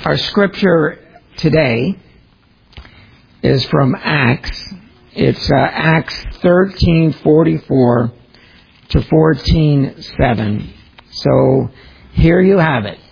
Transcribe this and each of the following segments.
Our scripture today is from Acts. It's Acts 13:44 to 14:7. So here you have it.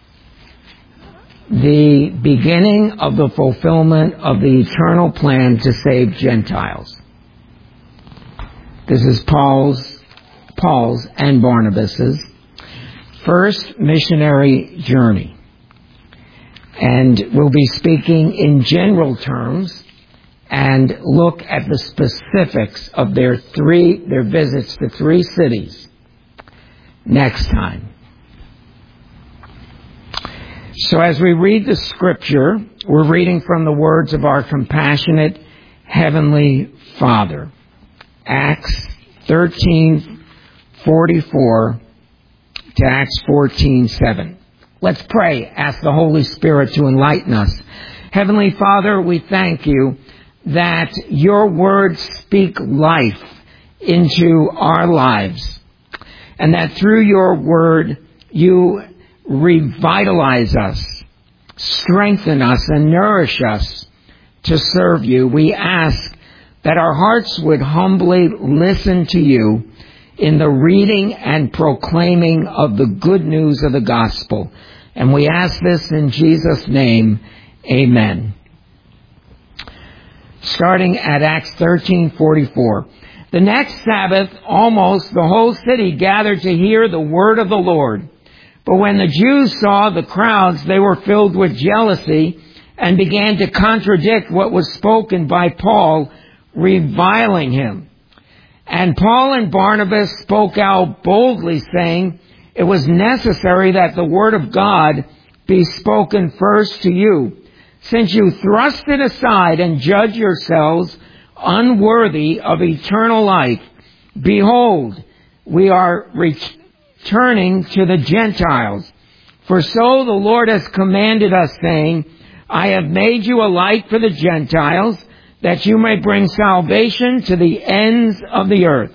The beginning of the fulfillment of the eternal plan to save Gentiles. This is Paul's and Barnabas's first missionary journey. And we'll be speaking in general terms and look at the specifics of their visits to 3 cities next time. So as we read the scripture, we're reading from the words of our compassionate Heavenly Father. Acts 13:44 to Acts 14:7. Let's pray. Ask the Holy Spirit to enlighten us. Heavenly Father, we thank you that your words speak life into our lives, and that through your word you revitalize us, strengthen us, and nourish us to serve you. We ask that our hearts would humbly listen to you in the reading and proclaiming of the good news of the gospel. And we ask this in Jesus' name, amen. Starting at Acts 13:44. The next Sabbath, almost the whole city gathered to hear the word of the Lord. But when the Jews saw the crowds, they were filled with jealousy and began to contradict what was spoken by Paul, reviling him. And Paul and Barnabas spoke out boldly, saying, it was necessary that the word of God be spoken first to you. Since you thrust it aside and judge yourselves unworthy of eternal life, behold, we are returning to the Gentiles. For so the Lord has commanded us, saying, I have made you a light for the Gentiles, that you may bring salvation to the ends of the earth.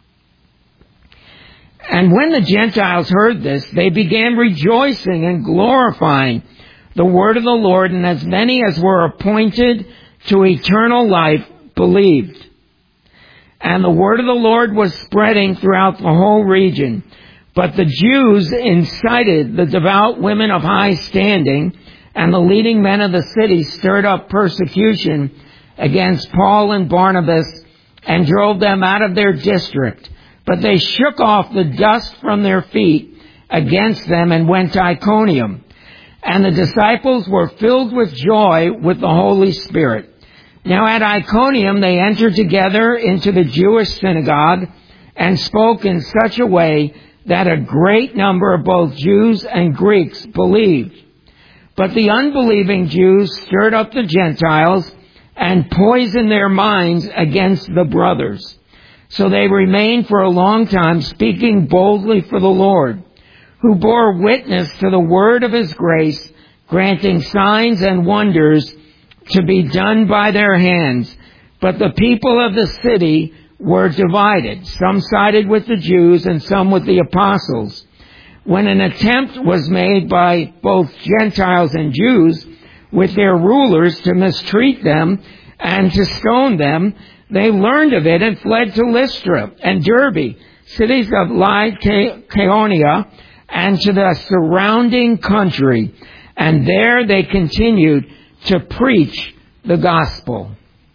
And when the Gentiles heard this, they began rejoicing and glorifying the word of the Lord, and as many as were appointed to eternal life believed. And the word of the Lord was spreading throughout the whole region. But the Jews incited the devout women of high standing, and the leading men of the city stirred up persecution against Paul and Barnabas and drove them out of their district. But they shook off the dust from their feet against them and went to Iconium. And the disciples were filled with joy with the Holy Spirit. Now at Iconium they entered together into the Jewish synagogue and spoke in such a way that a great number of both Jews and Greeks believed. But the unbelieving Jews stirred up the Gentiles and poisoned their minds against the brothers. So they remained for a long time, speaking boldly for the Lord, who bore witness to the word of his grace, granting signs and wonders to be done by their hands. But the people of the city were divided. Some sided with the Jews and some with the apostles. When an attempt was made by both Gentiles and Jews with their rulers to mistreat them and to stone them, they learned of it and fled to Lystra and Derbe, cities of Lycaonia, and to the surrounding country. And there they continued to preach the gospel.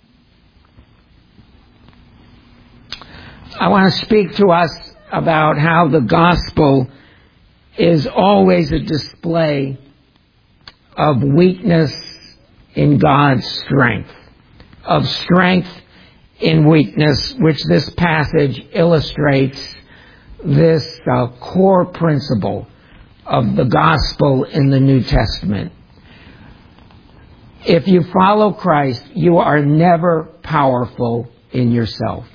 I want to speak to us about how the gospel is always a display of weakness in God's strength, of strength in weakness, which this passage illustrates this core principle of the gospel in the New Testament. If you follow Christ, you are never powerful in yourself.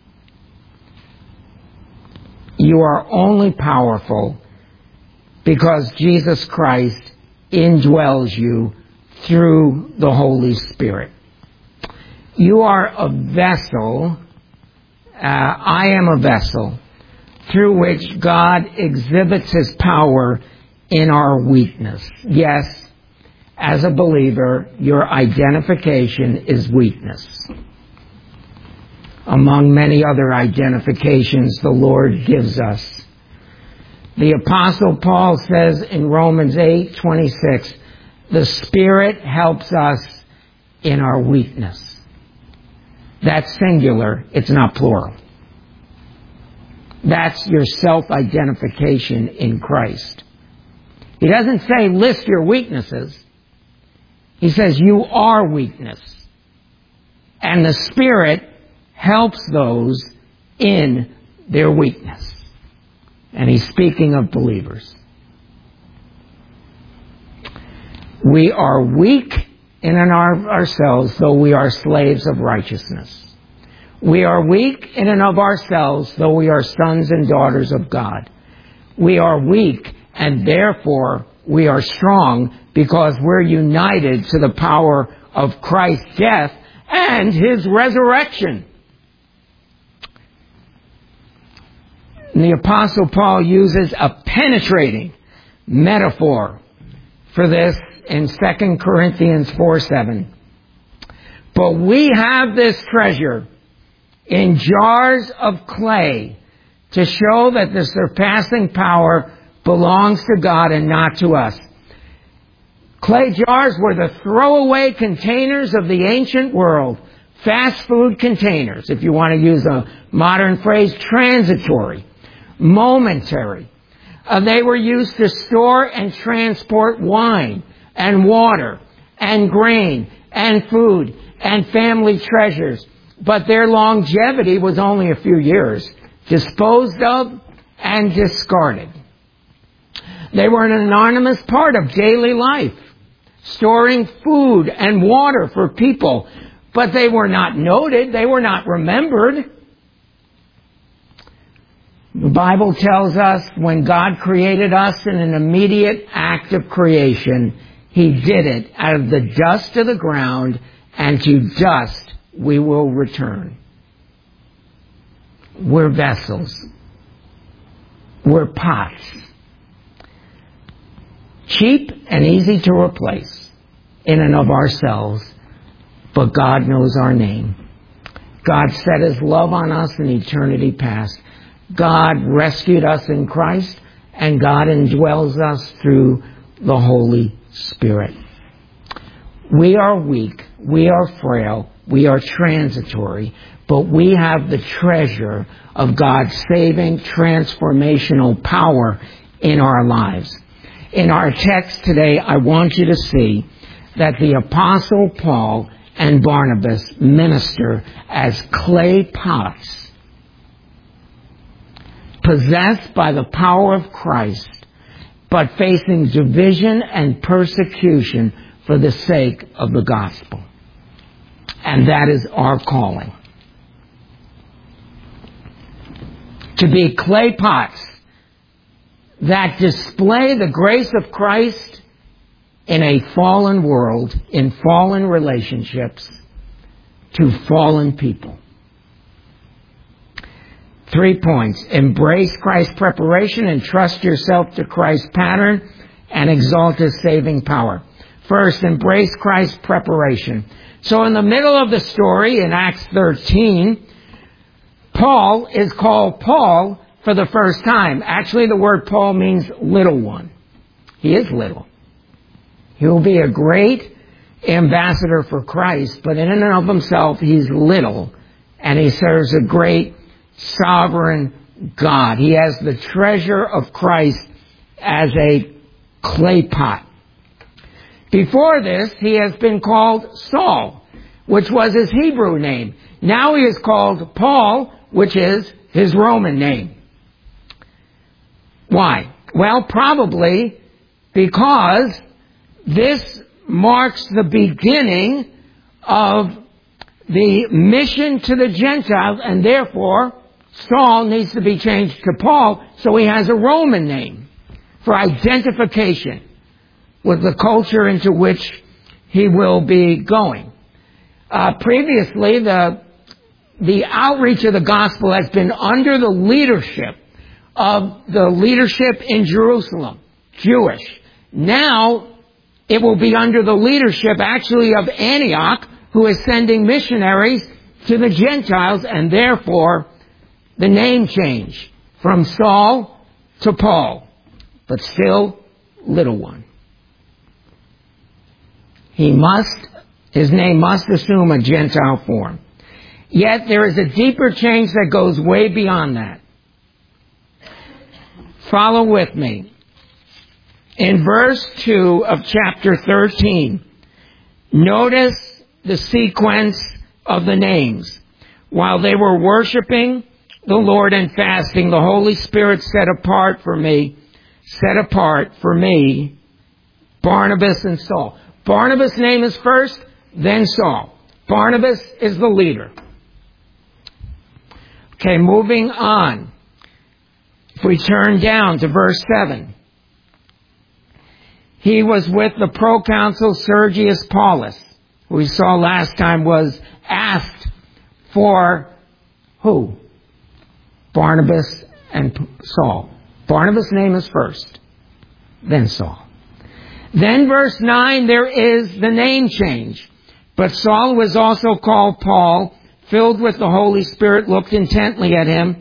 You are only powerful because Jesus Christ indwells you through the Holy Spirit. You are a vessel, I am a vessel, through which God exhibits his power in our weakness. Yes, as a believer, your identification is weakness. Among many other identifications the Lord gives us. The Apostle Paul says in Romans 8:26, the Spirit helps us in our weakness. That's singular, it's not plural. That's your self-identification in Christ. He doesn't say list your weaknesses. He says you are weakness. And the Spirit helps those in their weakness. And he's speaking of believers. We are weak in and of ourselves, though we are slaves of righteousness. We are weak in and of ourselves, though we are sons and daughters of God. We are weak, and therefore we are strong, because we're united to the power of Christ's death and his resurrection. And the Apostle Paul uses a penetrating metaphor for this in 2 Corinthians 4:7. But we have this treasure in jars of clay to show that the surpassing power belongs to God and not to us. Clay jars were the throwaway containers of the ancient world. Fast food containers, if you want to use a modern phrase, transitory, momentary. They were used to store and transport wine and water and grain and food and family treasures. But their longevity was only a few years, disposed of and discarded. They were an anonymous part of daily life, storing food and water for people, but they were not noted, they were not remembered. The Bible tells us when God created us in an immediate act of creation, he did it out of the dust of the ground, and to dust we will return. We're vessels. We're pots. Cheap and easy to replace in and of ourselves, but God knows our name. God set his love on us in eternity past. God rescued us in Christ, and God indwells us through the Holy Spirit. We are weak, we are frail, we are transitory, but we have the treasure of God's saving, transformational power in our lives. In our text today, I want you to see that the Apostle Paul and Barnabas minister as clay pots, possessed by the power of Christ, but facing division and persecution for the sake of the gospel. And that is our calling. To be clay pots that display the grace of Christ in a fallen world, in fallen relationships, to fallen people. 3 points. Embrace Christ's preparation and trust yourself to Christ's pattern and exalt his saving power. First, embrace Christ's preparation. So in the middle of the story in Acts 13, Paul is called Paul for the first time. Actually, the word Paul means little one. He is little. He will be a great ambassador for Christ, but in and of himself, he's little, and he serves a great sovereign God. He has the treasure of Christ as a clay pot. Before this, he has been called Saul, which was his Hebrew name. Now he is called Paul, which is his Roman name. Why? Well, probably because this marks the beginning of the mission to the Gentiles, and therefore Saul needs to be changed to Paul, so he has a Roman name for identification with the culture into which he will be going. Previously, the outreach of the gospel has been under the leadership of the leadership in Jerusalem, Jewish. Now, It will be under the leadership, actually, of Antioch, who is sending missionaries to the Gentiles, and therefore the name change from Saul to Paul, but still little one. His name must assume a Gentile form. Yet there is a deeper change that goes way beyond that. Follow with me. In verse 2 of chapter 13, notice the sequence of the names. While they were worshiping the Lord and fasting, the Holy Spirit set apart for me, Barnabas and Saul. Barnabas' name is first, then Saul. Barnabas is the leader. Okay, moving on. If we turn down to verse 7. He was with the proconsul Sergius Paulus, who we saw last time was asked for who? Barnabas and Saul. Barnabas' name is first, then Saul. Then verse 9, there is the name change. But Saul was also called Paul, filled with the Holy Spirit, looked intently at him.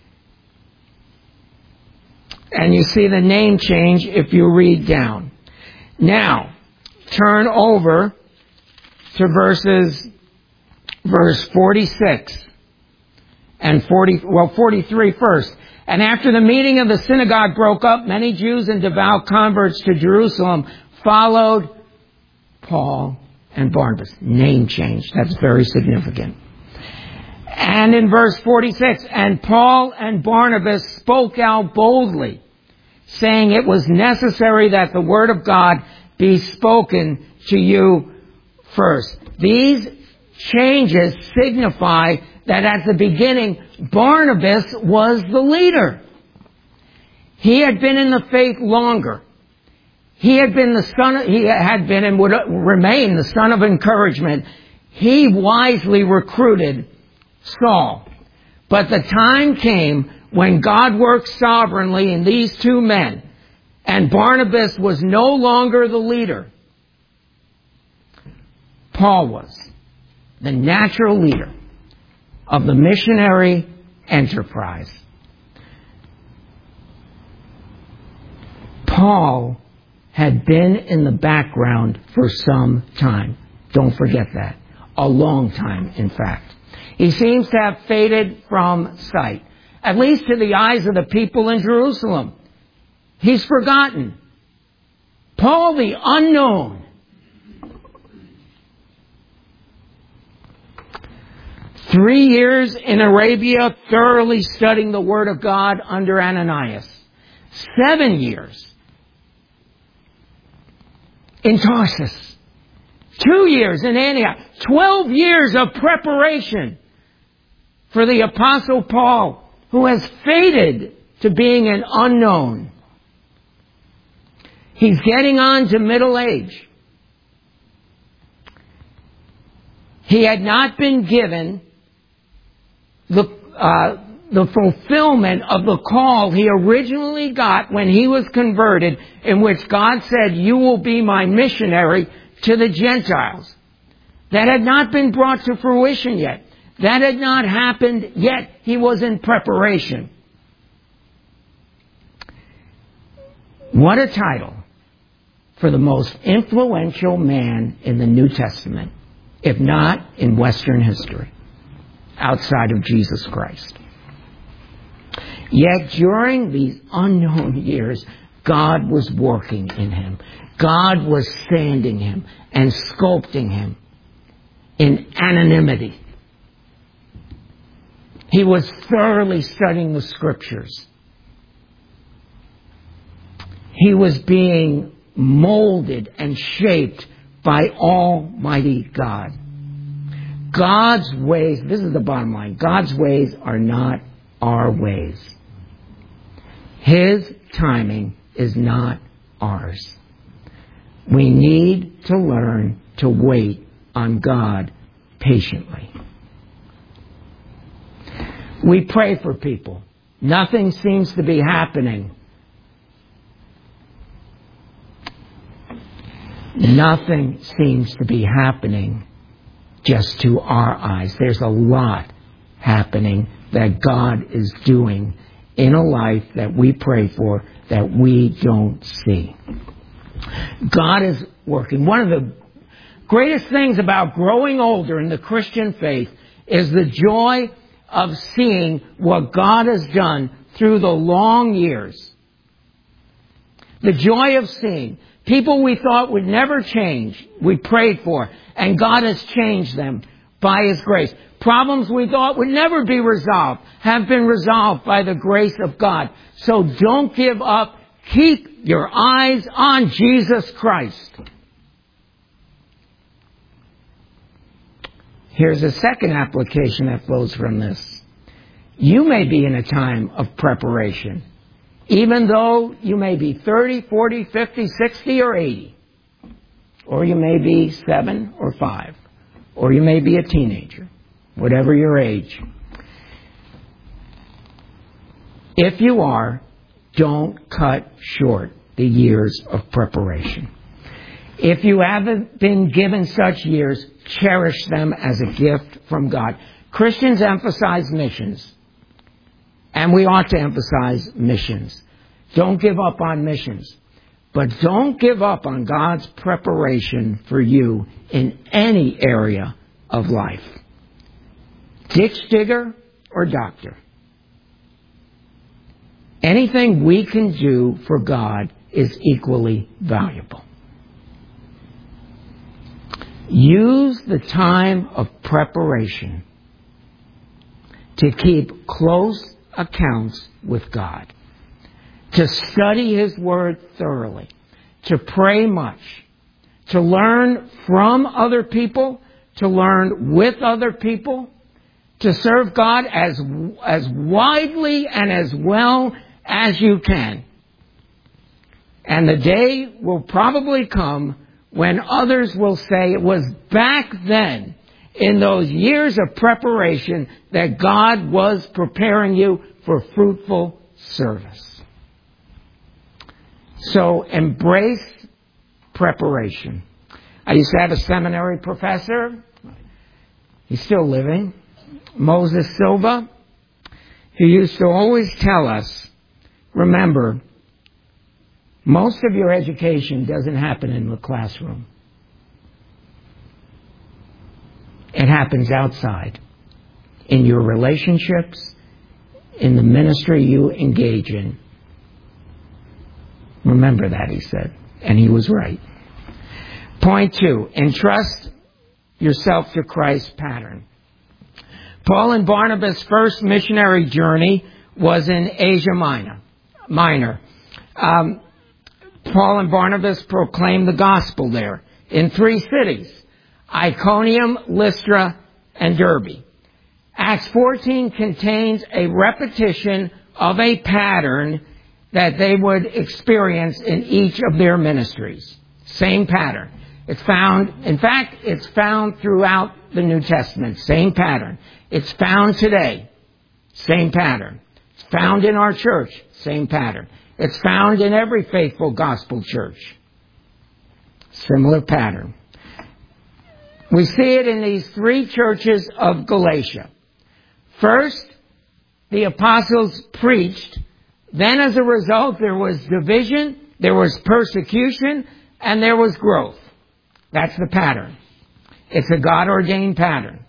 And you see the name change if you read down. Now, turn over to verse 46 and 43 first. And after the meeting of the synagogue broke up, many Jews and devout converts to Jerusalem followed Paul and Barnabas. Name change. That's very significant. And in verse 46, and Paul and Barnabas spoke out boldly, saying it was necessary that the word of God be spoken to you first. These changes signify that at the beginning, Barnabas was the leader. He had been in the faith longer. He had been and would remain the son of encouragement. He wisely recruited Saul. But the time came when God worked sovereignly in these two men, and Barnabas was no longer the leader. Paul was the natural leader of the missionary enterprise. Paul had been in the background for some time. Don't forget that. A long time, in fact. He seems to have faded from sight, at least to the eyes of the people in Jerusalem. He's forgotten. Paul the unknown. Three years in Arabia, thoroughly studying the Word of God under Ananias. 7 years in Tarsus. 2 years in Antioch. 12 years of preparation for the Apostle Paul, who has faded to being an unknown. He's getting on to middle age. He had not been given the fulfillment of the call he originally got when he was converted, in which God said, "You will be my missionary to the Gentiles." That had not been brought to fruition yet. That had not happened yet. He was in preparation. What a title for the most influential man in the New Testament, if not in Western history, outside of Jesus Christ. Yet during these unknown years, God was working in him. God was sanding him and sculpting him in anonymity. He was thoroughly studying the Scriptures. He was being molded and shaped by Almighty God. God's ways, this is the bottom line, God's ways are not our ways. His timing is not ours. We need to learn to wait on God patiently. We pray for people. Nothing seems to be happening. Nothing seems to be happening just to our eyes. There's a lot happening that God is doing in a life that we pray for that we don't see. God is working. One of the greatest things about growing older in the Christian faith is the joy of seeing what God has done through the long years. The joy of seeing people we thought would never change, we prayed for, and God has changed them by His grace. Problems we thought would never be resolved have been resolved by the grace of God. So don't give up. Keep your eyes on Jesus Christ. Here's a second application that flows from this. You may be in a time of preparation, even though you may be 30, 40, 50, 60, or 80. Or you may be 7 or 5. Or you may be a teenager, whatever your age. If you are, don't cut short the years of preparation. If you haven't been given such years, cherish them as a gift from God. Christians emphasize missions, and we ought to emphasize missions. Don't give up on missions, but don't give up on God's preparation for you in any area of life. Ditch digger or doctor. Anything we can do for God is equally valuable. Use the time of preparation to keep close accounts with God, to study His Word thoroughly, to pray much, to learn from other people, to learn with other people, to serve God as widely and as well as you can. And the day will probably come when others will say it was back then, in those years of preparation, that God was preparing you for fruitful service. So embrace preparation. I used to have a seminary professor. He's still living. Moses Silva. He used to always tell us, remember, most of your education doesn't happen in the classroom. It happens outside, in your relationships, in the ministry you engage in. Remember that, he said, and he was right. Point 2, entrust yourself to Christ's pattern. Paul and Barnabas' first missionary journey was in Asia Minor. Paul and Barnabas proclaimed the gospel there in 3 cities, Iconium, Lystra, and Derbe. Acts 14 contains a repetition of a pattern that they would experience in each of their ministries. Same pattern. It's found throughout the New Testament. Same pattern. It's found today. Same pattern. It's found in our church. Same pattern. It's found in every faithful gospel church. Similar pattern. We see it in these 3 churches of Galatia. First, the apostles preached. Then as a result, there was division, there was persecution, and there was growth. That's the pattern. It's a God-ordained pattern.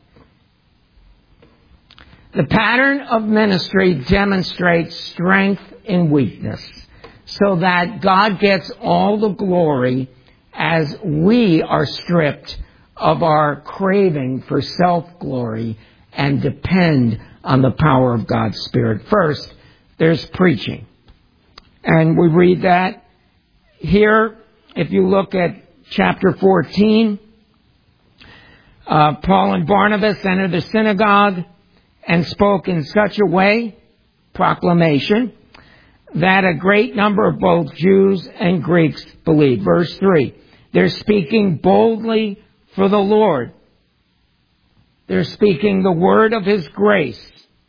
The pattern of ministry demonstrates strength in weakness, so that God gets all the glory as we are stripped of our craving for self-glory and depend on the power of God's Spirit. First, there's preaching. And we read that here, if you look at chapter 14, Paul and Barnabas entered the synagogue and spoke in such a way, proclamation, that a great number of both Jews and Greeks believed. Verse 3, they're speaking boldly for the Lord. They're speaking the word of His grace.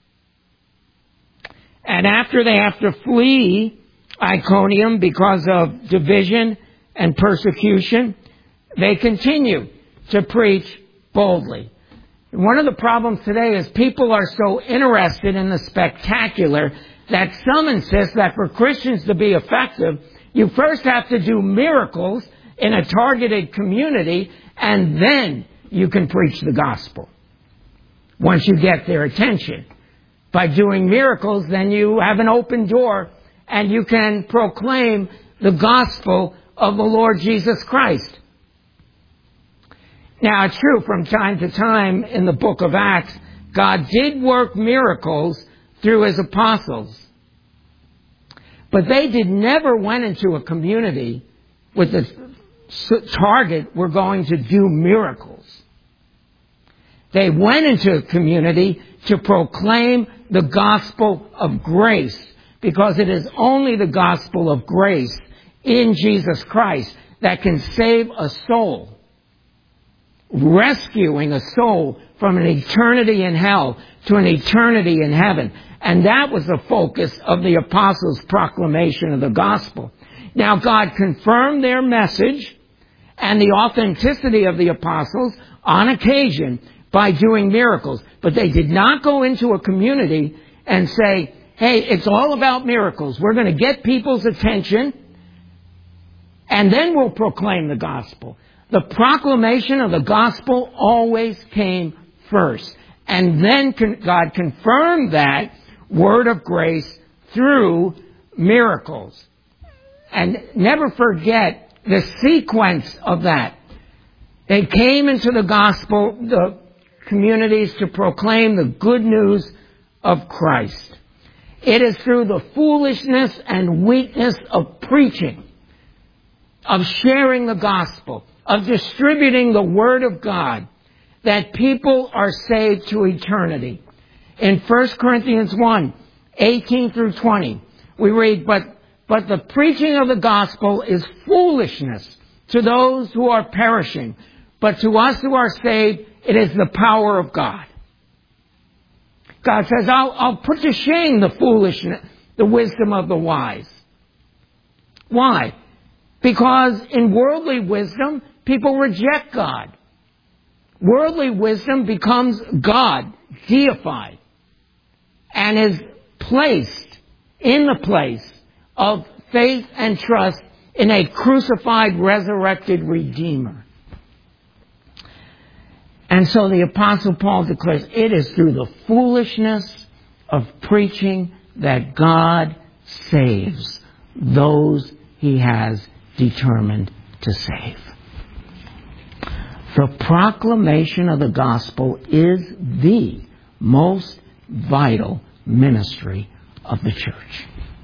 And after they have to flee Iconium because of division and persecution, they continue to preach boldly. One of the problems today is people are so interested in the spectacular that some insist that for Christians to be effective, you first have to do miracles in a targeted community, and then you can preach the gospel. Once you get their attention. By doing miracles, then you have an open door, and you can proclaim the gospel of the Lord Jesus Christ. Now, it's true, from time to time in the book of Acts, God did work miracles through his apostles. But they never went into a community with the target, we're going to do miracles. They went into a community to proclaim the gospel of grace, because it is only the gospel of grace in Jesus Christ that can save a soul. Rescuing a soul from an eternity in hell to an eternity in heaven. And that was the focus of the apostles' proclamation of the gospel. Now, God confirmed their message and the authenticity of the apostles on occasion by doing miracles. But they did not go into a community and say, hey, it's all about miracles. We're going to get people's attention, and then we'll proclaim the gospel. The proclamation of the gospel always came first. And then God confirmed that word of grace through miracles. And never forget the sequence of that. They came into the gospel, the communities, to proclaim the good news of Christ. It is through the foolishness and weakness of preaching, of sharing the gospel, of distributing the Word of God, that people are saved to eternity. In 1 Corinthians 1, 18 through 20, we read, But the preaching of the gospel is foolishness to those who are perishing, but to us who are saved, it is the power of God. God says, I'll put to shame the foolishness, the wisdom of the wise. Why? Because in worldly wisdom, people reject God. Worldly wisdom becomes God, deified, and is placed in the place of faith and trust in a crucified, resurrected Redeemer. And so the Apostle Paul declares, it is through the foolishness of preaching that God saves those he has determined to save. The proclamation of the gospel is the most vital ministry of the church.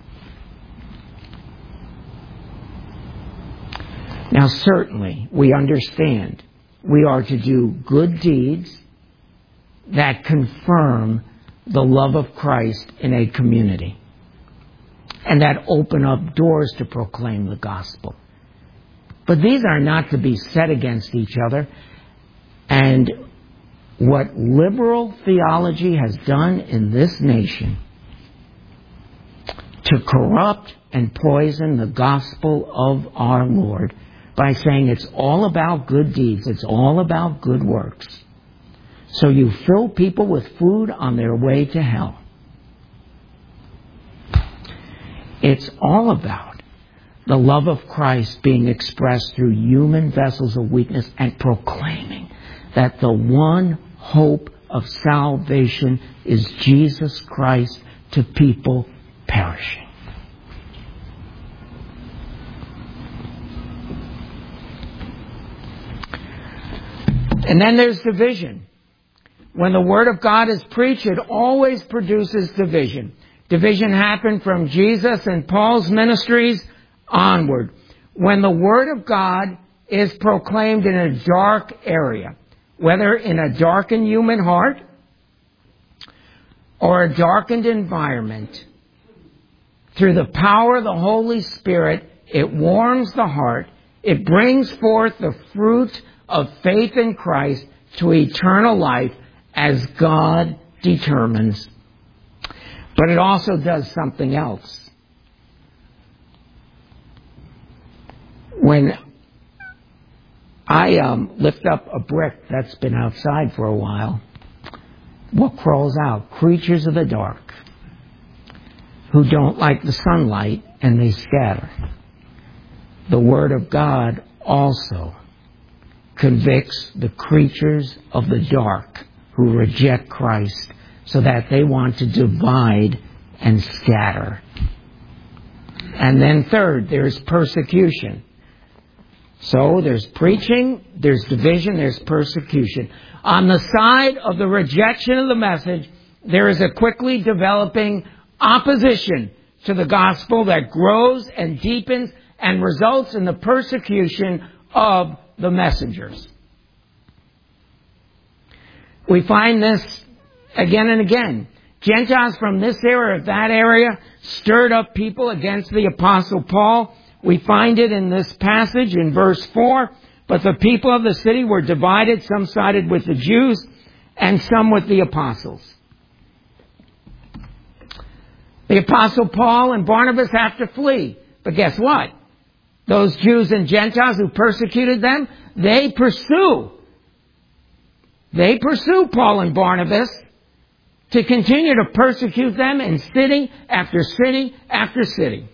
Now, certainly, we understand we are to do good deeds that confirm the love of Christ in a community and that open up doors to proclaim the gospel. But these are not to be set against each other. And what liberal theology has done in this nation to corrupt and poison the gospel of our Lord by saying it's all about good deeds, it's all about good works. So you fill people with food on their way to hell. It's all about the love of Christ being expressed through human vessels of weakness and proclaiming that the one hope of salvation is Jesus Christ to people perishing. And then there's division. When the Word of God is preached, it always produces division. Division happened from Jesus and Paul's ministries onward. When the Word of God is proclaimed in a dark area, whether in a darkened human heart or a darkened environment, through the power of the Holy Spirit, it warms the heart. It brings forth the fruit of faith in Christ to eternal life as God determines. But it also does something else. When I lift up a brick that's been outside for a while. What crawls out? Creatures of the dark who don't like the sunlight, and they scatter. The Word of God also convicts the creatures of the dark who reject Christ, so that they want to divide and scatter. And then third, there's persecution. So there's preaching, there's division, there's persecution. On the side of the rejection of the message, there is a quickly developing opposition to the gospel that grows and deepens and results in the persecution of the messengers. We find this again and again. Gentiles from this area or that area stirred up people against the Apostle Paul. We find it in this passage in verse 4. But the people of the city were divided. Some sided with the Jews and some with the apostles. The Apostle Paul and Barnabas have to flee. But guess what? Those Jews and Gentiles who persecuted them, they pursue Paul and Barnabas to continue to persecute them in city after city after city.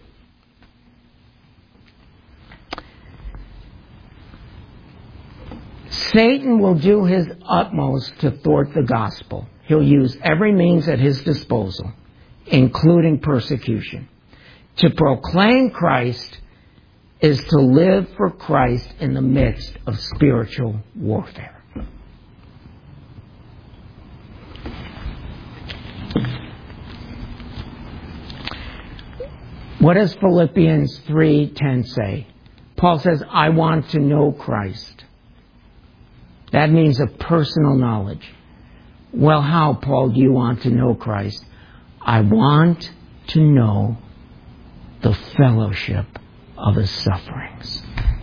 Satan will do his utmost to thwart the gospel. He'll use every means at his disposal, including persecution. To proclaim Christ is to live for Christ in the midst of spiritual warfare. What does Philippians 3:10 say? Paul says, I want to know Christ. That means a personal knowledge. Well, how, Paul, do you want to know Christ? I want to know the fellowship of his sufferings.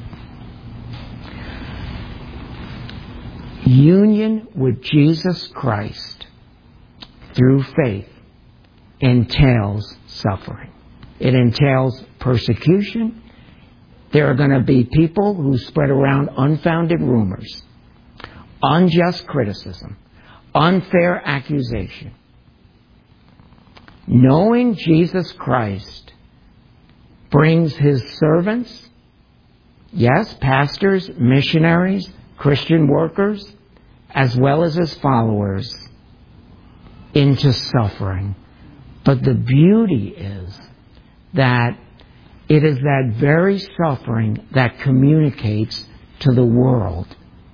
Union with Jesus Christ through faith entails suffering. It entails persecution. There are going to be people who spread around unfounded rumors, unjust criticism, unfair accusation. Knowing Jesus Christ brings his servants, yes, pastors, missionaries, Christian workers, as well as his followers, into suffering. But the beauty is that it is that very suffering that communicates to the world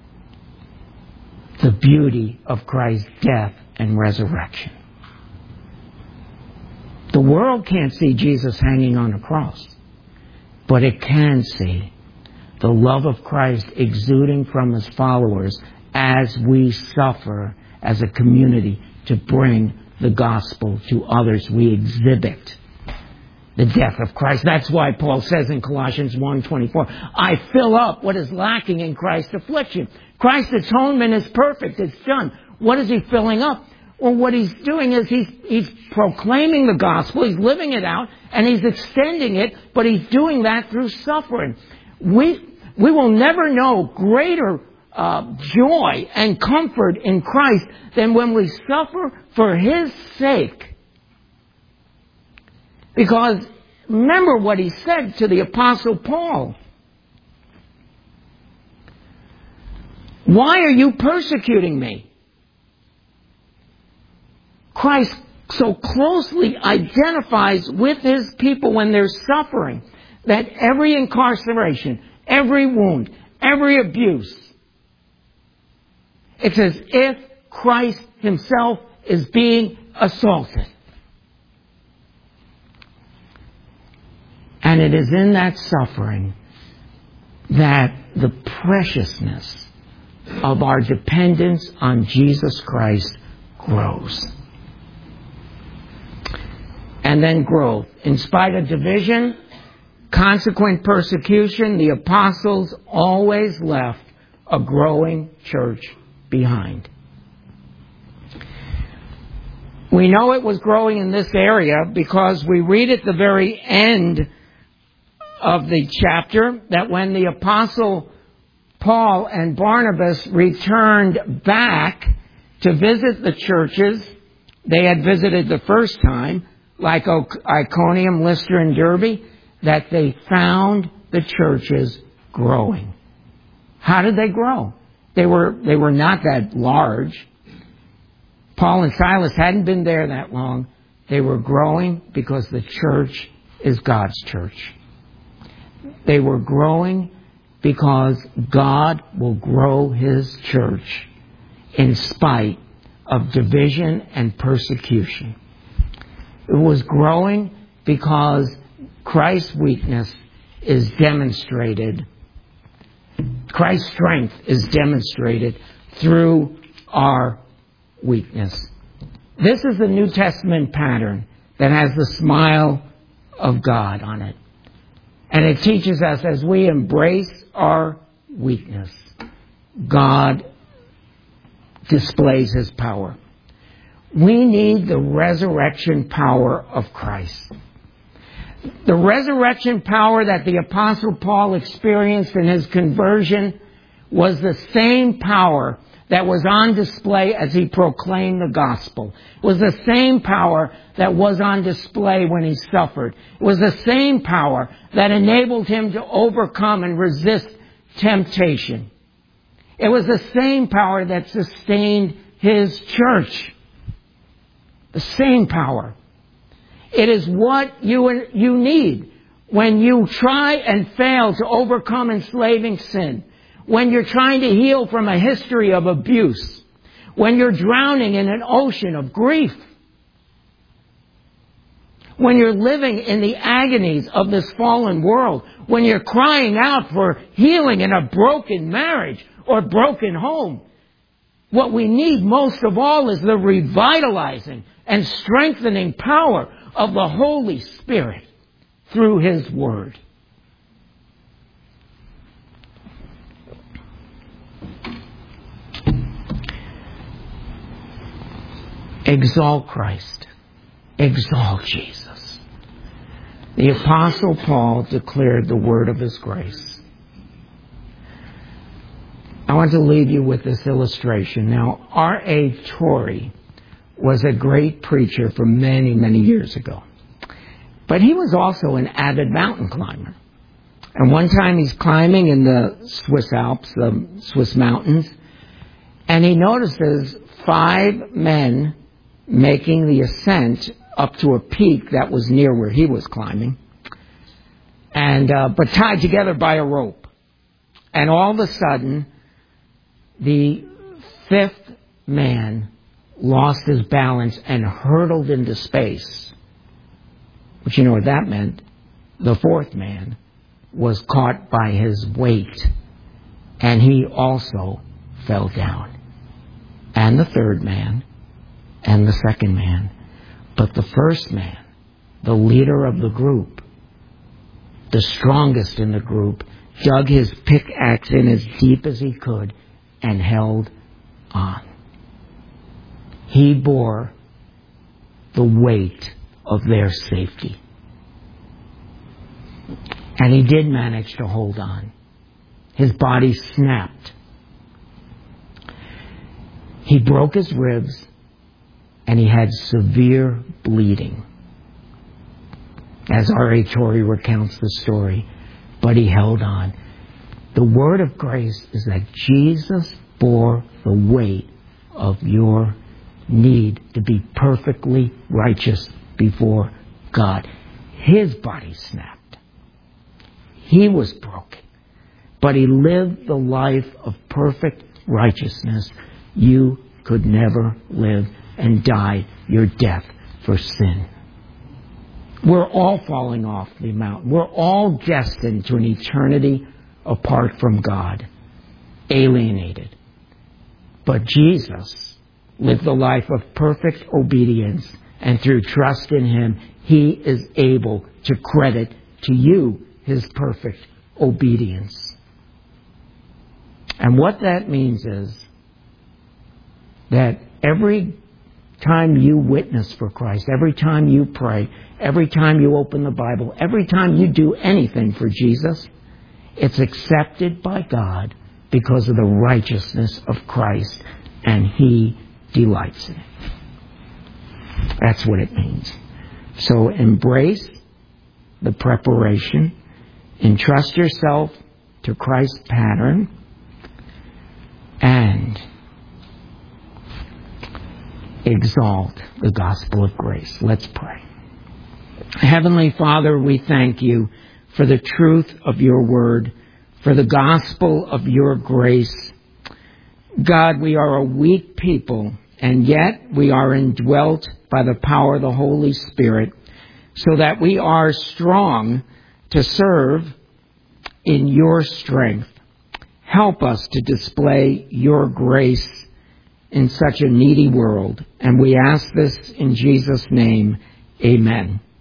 the beauty of Christ's death and resurrection. The world can't see Jesus hanging on a cross, but it can see the love of Christ exuding from his followers as we suffer as a community to bring the gospel to others. We exhibit the death of Christ. That's why Paul says in Colossians 1:24, I fill up what is lacking in Christ's affliction. Christ's atonement is perfect. It's done. What is he filling up? Well, what he's doing is he's proclaiming the gospel, he's living it out, and he's extending it, but he's doing that through suffering. We will never know greater joy and comfort in Christ than when we suffer for his sake. Because remember what he said to the Apostle Paul. Why are you persecuting me? Christ so closely identifies with his people when they're suffering that every incarceration, every wound, every abuse, it's as if Christ himself is being assaulted. And it is in that suffering that the preciousness of our dependence on Jesus Christ grows. And then growth. In spite of division, consequent persecution, the apostles always left a growing church behind. We know it was growing in this area because we read at the very end of the chapter that when the apostle Paul and Barnabas returned back to visit the churches they had visited the first time, like Iconium, Lystra, and Derbe, that they found the churches growing. How did they grow? They were not that large. Paul and Silas hadn't been there that long. They were growing because the church is God's church. They were growing because God will grow His church in spite of division and persecution. It was growing because Christ's weakness is demonstrated. Christ's strength is demonstrated through our weakness. This is the New Testament pattern that has the smile of God on it. And it teaches us as we embrace our weakness, God displays His power. We need the resurrection power of Christ. The resurrection power that the Apostle Paul experienced in his conversion was the same power that was on display as he proclaimed the gospel. It was the same power that was on display when he suffered. It was the same power that enabled him to overcome and resist temptation. It was the same power that sustained his church. The same power. It is what you need when you try and fail to overcome enslaving sin. When you're trying to heal from a history of abuse. When you're drowning in an ocean of grief. When you're living in the agonies of this fallen world. When you're crying out for healing in a broken marriage or broken home. What we need most of all is the revitalizing and strengthening power of the Holy Spirit through His Word. Exalt Christ. Exalt Jesus. The Apostle Paul declared the word of his grace. I want to leave you with this illustration. Now, R.A. Torrey was a great preacher from many, many years ago. But he was also an avid mountain climber. And one time he's climbing in the Swiss Alps, the Swiss mountains, and he notices 5 men making the ascent up to a peak that was near where he was climbing, and but tied together by a rope. And all of a sudden, the 5th man lost his balance and hurtled into space. But you know what that meant? The 4th man was caught by his weight, and he also fell down. And the 3rd man, and the 2nd man. But the 1st man, the leader of the group, the strongest in the group, dug his pickaxe in as deep as he could and held on. He bore the weight of their safety. And he did manage to hold on. His body snapped. He broke his ribs, and he had severe bleeding, as R.A. Torrey recounts the story. But he held on. The word of grace is that Jesus bore the weight of your need to be perfectly righteous before God. His body snapped. He was broken. But he lived the life of perfect righteousness you could never live, and died your death for sin. We're all falling off the mountain. We're all destined to an eternity apart from God, alienated. But Jesus lived the life of perfect obedience, and through trust in Him, He is able to credit to you His perfect obedience. And what that means is that every time you witness for Christ, every time you pray, every time you open the Bible, every time you do anything for Jesus, it's accepted by God because of the righteousness of Christ, and He delights in it. That's what it means. So embrace the preparation. Entrust yourself to Christ's pattern. And exalt the gospel of grace. Let's pray. Heavenly Father, we thank you for the truth of your word, for the gospel of your grace. God, we are a weak people, and yet we are indwelt by the power of the Holy Spirit, so that we are strong to serve in your strength. Help us to display your grace in such a needy world. And we ask this in Jesus' name. Amen.